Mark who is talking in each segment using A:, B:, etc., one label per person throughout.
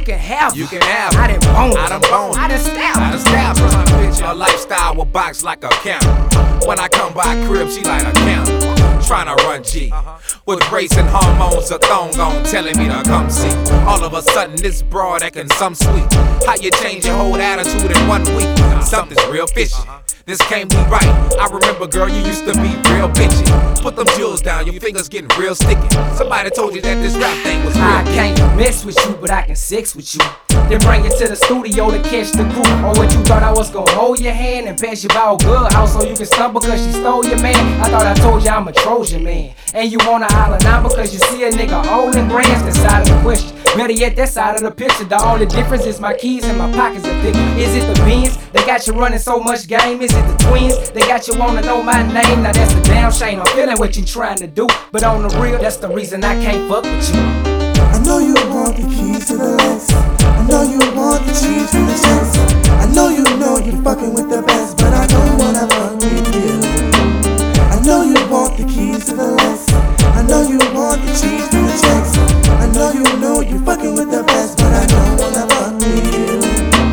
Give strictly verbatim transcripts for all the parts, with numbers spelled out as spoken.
A: can have
B: You can have
A: I done bone
B: I done bone
A: I done stab
B: I done stab her. Bitch, her lifestyle will box like a counter. When I come by crib, she like a counter. Tryna run G with racing hormones, a thong on, telling me to come see. All of a sudden, this broad acting some sweet. How you change your whole attitude in one week? Something's real fishy. This can't be right. I remember, girl, you used to be real bitchy. Put them jewels down, your fingers getting real sticky. Somebody told you that this rap thing was real.
A: I can't mess with you, but I can sex with you. Then bring you to the studio to catch the crew. Or what you thought I was gonna hold your hand and pass you by a good house so you can stumble cause she stole your man? I thought I told you I'm a Trojan man. And you wanna holler now because you see a nigga holding grands. That side of the question, better yet that side of the picture. The only difference is my keys and my pockets are thick. Is it the beans that got you running so much game? Is it the twins that got you wanna know my name? Now that's the damn shame, I'm feeling what you trying to do. But on the real, that's the reason I can't fuck with you.
C: I know you want the keys to the Lex. I know you want the cheese from the chest. I know you know you're fucking with the best, but I don't wanna fuck with you. I know you want the keys to the Lex. I know you want the cheese from the checks. I know you know you're fucking with the best, but I don't wanna fuck with you.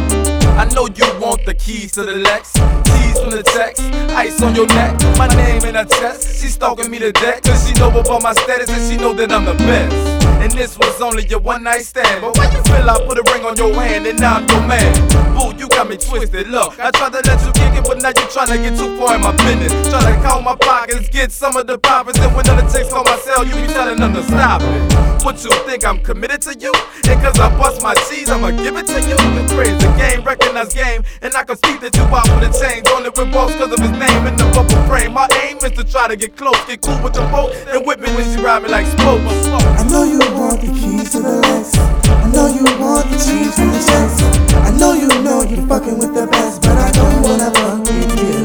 B: I know you want the keys to the Lex, keys from the text, ice on your neck, my name in her chest. She stalking me to death, cause she know about my status and she know that I'm the best. And this was only your one night stand, but why you feel I put a ring on your hand and now I'm your man? Boo, you got me twisted, look, I tried to let you kick it, but now you tryna get too far in my business. Tryna count my pockets, get some of the profits, and when other chicks call my cell, you be telling them to stop it. What you think, I'm committed to you? And cause I bust my cheese, I'ma give it to you? You crazy game, recognize game, and I can see that you out with a change. Only with boss cause of his name in the bubble frame. My aim is to try to get close, get cool with the boat, and whip me when she ride me like smoke.
C: I know you want the keys to the Lex. I know you want the cheese from the checks. I know you know you're fucking with the best, but I don't wanna fuck with you.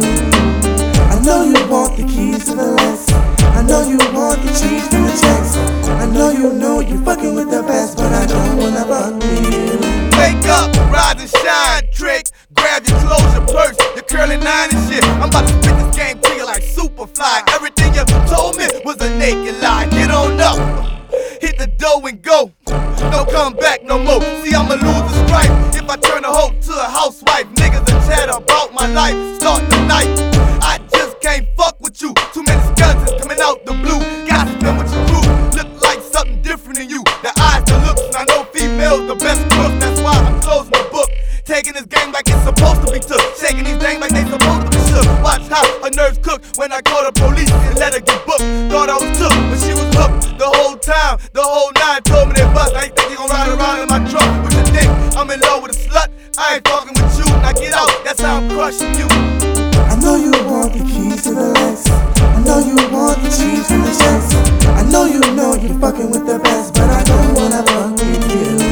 C: I know you want the keys to the Lex. I know you want the cheese from the checks. I know you know you're fucking with the best, but I don't wanna fuck with you.
D: Wake up, rise and shine, trick. Grab your clothes, your purse, your curly nine and shit. I'm about to spit this game to you like Superfly. Everything you told me was a naked lie. Get on up, hit the dough and go. Don't come back no more. See, I'ma lose the stripe if I turn a hoe to a housewife. Niggas that chat about my life, start the night. I just can't fuck with you. Too many skeletons coming out the blue. Gossiping with your crew. Look like something different than you. The eyes, the looks, and I know females the best cook. That's why I'm closing the book. Taking this game like it's supposed to be took. Shaking these things like they supposed to be shook. Watch how her nerves cook when I call the police and let her get booked. Thought I was took, but she was hooked the whole time. The whole nine told me they bust. I ain't think you gon' ride around in my truck with your dick. I'm in love with a slut. I ain't fucking with you. Now get out, that's how I'm crushing you.
C: I know you want the keys to the Lex. I know you want the cheese from the checks. I know you know you're fucking with the best, but I don't wanna fuck with you.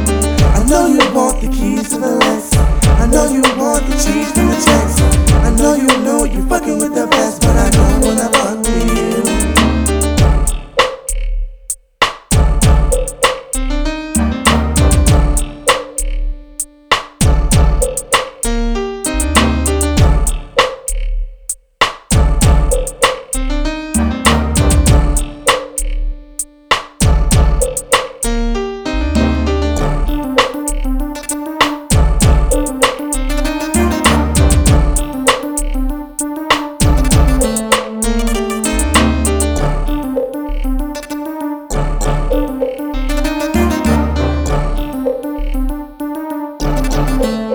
C: I know you want the keys to the Lex. I know you want the cheese from the checks. I know you know you're fucking with the best, but I don't wanna fuck with you. We'll be right back.